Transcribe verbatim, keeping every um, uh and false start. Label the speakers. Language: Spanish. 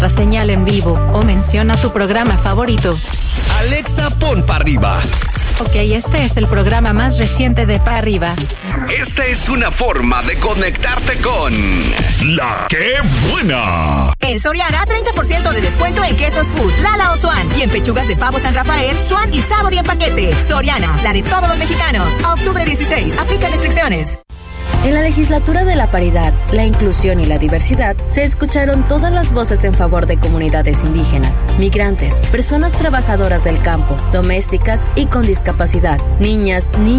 Speaker 1: la señal en vivo o menciona tu programa favorito.
Speaker 2: Alexa, pon Pa' Arriba.
Speaker 1: Ok, este es el programa más reciente de Pa' Arriba.
Speaker 2: Esta es una forma de conectarte con La ¡Qué Buena!
Speaker 3: En Soriana, treinta por ciento de descuento en quesos Food, Lala o Swan. Y en pechugas de pavo San Rafael, Swan y Sabor y en paquete. Soriana, la de todos los mexicanos. A octubre dieciséis, aplica restricciones.
Speaker 4: En la legislatura de la paridad, la inclusión y la diversidad, se escucharon todas las voces en favor de comunidades indígenas, migrantes, personas trabajadoras del campo, domésticas y con discapacidad, niñas, niños,